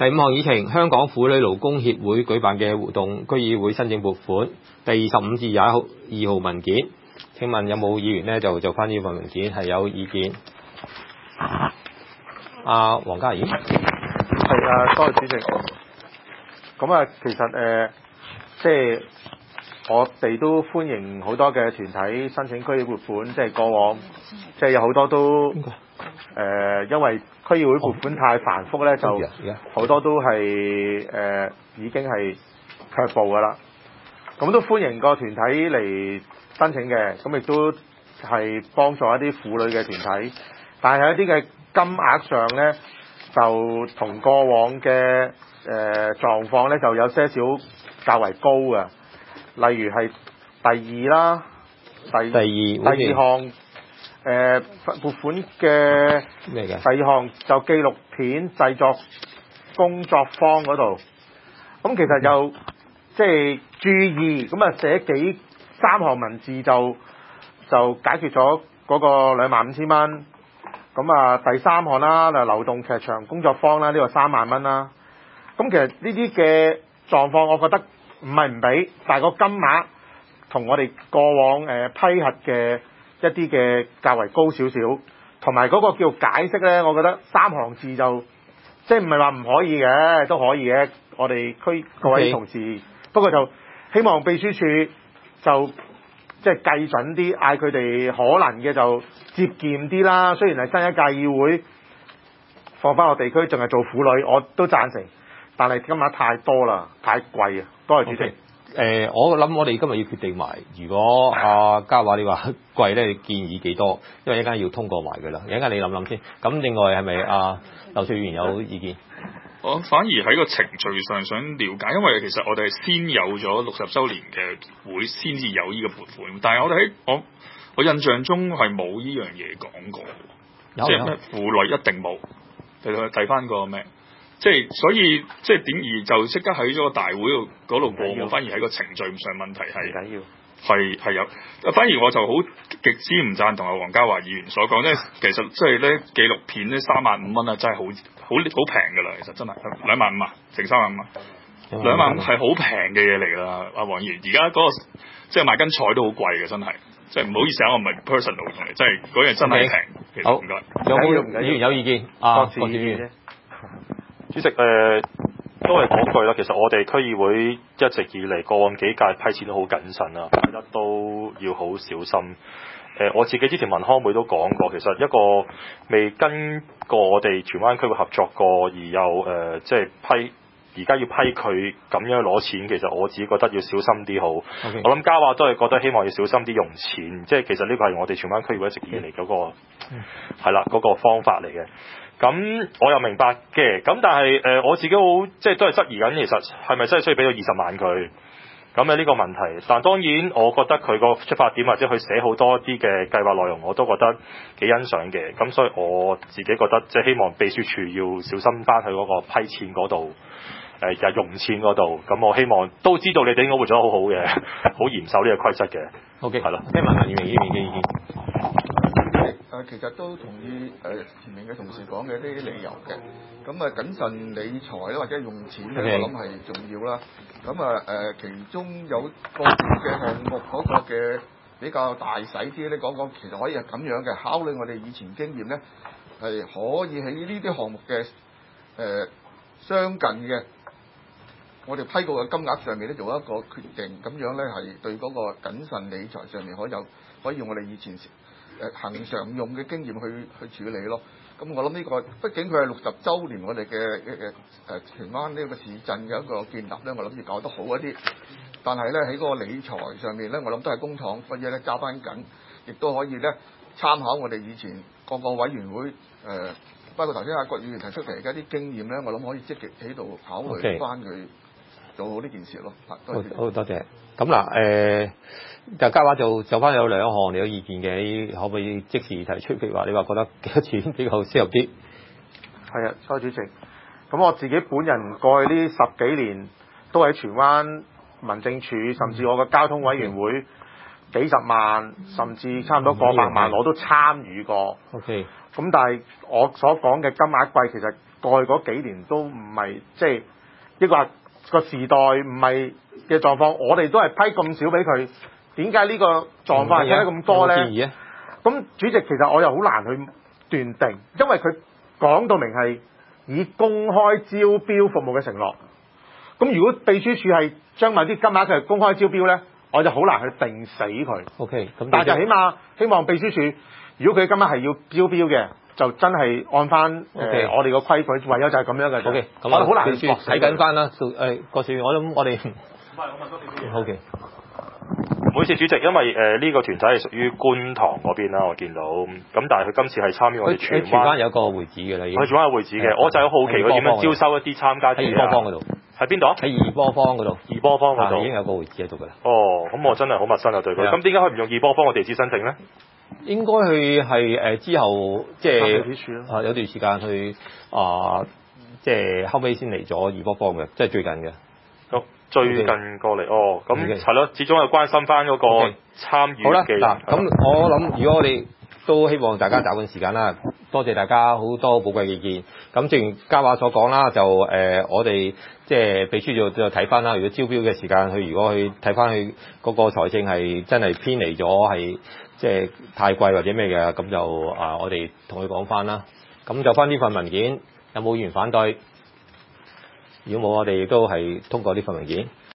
第5項議程，香港婦女勞工協會舉辦嘅活動，區議會申請撥款。第25至22號文件，請問有冇議員呢就翻呢份文件係有意見？黃嘉怡。 係多謝主席。咁其實即係我哋都歡迎好多嘅團體申請區議會撥款，即係過往即係有好多都因為區議會撥款太繁複咧，就好多都係已經係卻步㗎啦。咁都歡迎個團體嚟申請嘅，咁亦都係幫助一啲婦女嘅團體，但係一啲嘅金額上咧，就同過往嘅狀況咧，就有些少較為高嘅。例如係第二項撥款嘅咩嘅？第2項就紀錄片製作工作坊嗰度，咁其實又即係注意咁寫3行文字就解決咗嗰個25,000蚊。咁第3項啦，流動劇場工作坊啦，呢個3萬蚊啦。咁其實呢啲嘅狀況，我覺得唔係唔俾，但係個金額同我哋過往批核嘅一啲嘅較為高少少，同埋嗰個叫解釋咧，我覺得3行字就即係唔係話唔可以嘅，都可以嘅。我哋區各位同事，不過就希望秘書處就即係計準啲，嗌佢哋可能嘅就節儉啲啦。雖然係新一屆議會放翻落地區，仲係做婦女，我都贊成。但係金額太多啦，太貴啊！多謝主席。 我諗我哋今日要決定埋，如果嘉華你話貴咧，你建議幾多？因為一陣間要通過埋㗎啦。一陣間你諗諗先。咁另外係咪劉翠議員有意見？ 我反而喺個程序上想了解，因為其實我哋係先有咗60週年嘅會，先至有呢個撥款。但係我哋我印象中係冇呢樣嘢講過，即係咩婦女一定冇。睇翻個咩？即係所以即係點而就即刻喺咗個大會嗰度過，我反而喺個程序上問題係有。反而我就好極之唔贊同黃家華議員所講，即係其實即係咧紀錄片咧35,000蚊啊，真係好平㗎啦，其實真係25,000啊，成35,000蚊，25,000係好平嘅嘢嚟㗎啦。黃議員而家嗰個即係買斤菜都好貴嘅，真係。即係唔好意思我唔係 personal 同你，即係嗰樣真係平。其實好， 唔該。 有冇議員有意見？郭志議員。 主席都係嗰句啦，其實我哋區議會一直以嚟過往幾屆批錢都好謹慎啊，批得都要好小心。我自己之前文康會都講過，其實一個未跟過我哋荃灣區會合作過，而又即係而家要批佢咁樣攞錢，其實我自己覺得要小心啲好。Okay. 我諗嘉華都係覺得希望要小心啲用錢，即係其實呢個係我哋荃灣區議會一直以嚟嗰個係啦嗰個方法嚟嘅。咁我又明白嘅，咁但係我自己好即係都係質疑緊，其實係咪真係需要俾到20萬佢？咁呢個問題，但當然我覺得佢個出發點或者佢寫好多啲嘅計劃內容，我都覺得幾欣賞嘅。咁所以我自己覺得即係希望秘書處要小心翻去嗰個批錢嗰度，就用錢嗰度。咁我希望都知道你哋應該會做得好好嘅，好嚴守呢個規則嘅。 OK， 係啦。 聽問下議員嘅意見。 其實都同意前面嘅同事講嘅啲理由嘅。咁謹慎理財咧，或者用錢咧，我諗係重要啦。咁其中有個別嘅項目嗰個嘅比較大使啲咧，講其實可以係咁樣嘅，考慮我哋以前經驗咧，係可以喺呢啲項目嘅相近嘅，我哋批過嘅金額上面咧做一個決定，咁樣咧係對嗰個謹慎理財上面可以用我哋以前恒常用嘅經驗去處理咯。咁我諗呢個畢竟佢係60週年我哋嘅荃灣呢個市鎮嘅一個建立咧，我諗要搞得好一啲。但係咧喺嗰個理財上面咧，我諗都係公帑，所以咧揸翻緊，亦都可以咧參考我哋以前各個委員會包括頭先郭議員提出嚟嘅一啲經驗咧，我諗可以積極喺度考慮翻佢做好呢件事咯。 好多謝。咁嗱就嘉華就翻有2項你有意見嘅，可唔可以即時提出？譬如話你話覺得幾多錢比較適合啲？ 係啊，蔡主席。咁我自己本人過去呢10幾年都喺荃灣民政處，甚至我個交通委員會幾十萬，甚至差唔多過百萬，我都參與過。 OK。 咁但係我所講嘅金額貴，其實過去嗰幾年都唔係即係一個時代唔係嘅狀況，我哋都係批咁少俾佢，點解呢個狀況係批得咁多咧？咁主席其實我又好難去斷定，因為佢講到明係以公開招標服務嘅承諾。咁如果秘書處係將某啲金額佢係公開招標咧，我就好難去定死佢。 OK， 但係就起碼希望秘書處，如果佢金額係要招標嘅，就真係按翻我哋個規矩，唯有就係咁樣嘅。OK， 咁我好難睇緊翻啦。郭少，我諗我哋唔係，我問多少少。 OK。 唔好意思，主席，因為呢個團體係屬於觀塘嗰邊啦，我見到咁，但係佢今次係參與我哋荃灣有個會址嘅啦，已經。 佢荃灣有會址嘅，我就係好奇佢點樣招收一啲參加者喺二波坊嗰度。 喺邊度啊？ 喺二波坊嗰度。 二波坊嗰度已經有個會址喺度㗎啦。 哦，咁我真係好陌生啊對佢。咁點解佢唔用二波坊嘅地址申請咧？ 應該佢係之後即係有段時間去即係後尾先嚟咗二波坊嘅，即係最近嘅。 最近過嚟咁係咯，始終係關心翻嗰個參與嘅人。 好啦，嗱，咁我諗，如果我哋都希望大家找緊時間啦，多謝大家好多寶貴嘅意見。咁正如嘉華所講啦，就我哋即係秘書就睇翻啦。如果招標嘅時間，如果去睇翻佢嗰個財政係真係偏離咗，係即係太貴或者咩嘅，咁就我哋同佢講翻啦。咁就翻呢份文件，有冇議員反對？如果冇，我哋亦都係通過呢份文件。